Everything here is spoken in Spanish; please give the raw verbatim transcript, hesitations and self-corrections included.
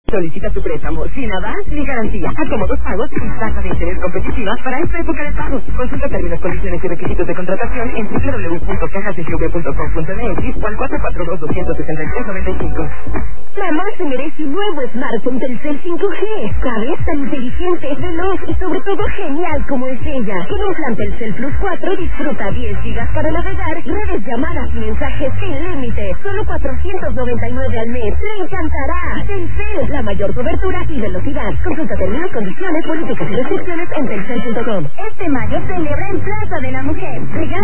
Solicita tu préstamo sin avance ni garantía, a cómodos pagos y tasas de interés competitivas para esta época de pago. Consulta términos, condiciones y requisitos de contratación en doble u doble u doble u punto cajas s v punto com punto m x o al cuatro cuatro dos, dos seis tres, nueve cinco. Mamá se merece un nuevo smartphone Telcel cinco G, ¿sabes? Tan inteligente, veloz y sobre todo genial como es ella. Con un plan Telcel Plus cuatro disfruta diez gigas para navegar, redes, llamadas y mensajes sin límite. Solo cuatrocientos noventa y nueve al mes. ¡Le encantará! Telcel, la mayor cobertura y velocidad. Consulta términos, condiciones, políticas y restricciones en telcel punto com. Este mayo celebra en Plaza de la Mujer. Regala